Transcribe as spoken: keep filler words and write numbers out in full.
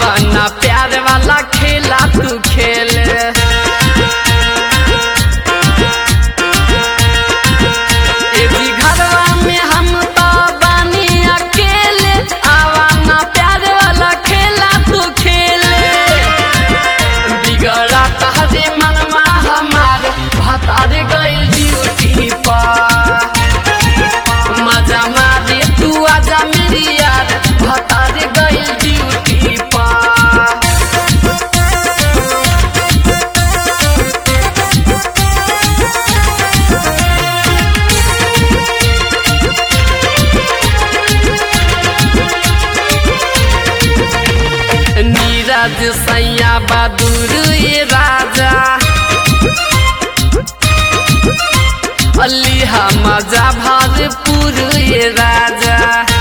आवाना प्यार वाला खेला तू खेल। एजी घरवा में हम तो बानी अकेले, आवाना प्यार वाला खेला तू खेल। बिगड़ा तहरे मनवा हमार भतार गइल ड्यूटी पर, मजा मारे तू आजा मेरी यार भतार गइल ड्यूटी पर। नीरज सैया बहादुर ये राजा, अली मजा भरपूर ये राजा।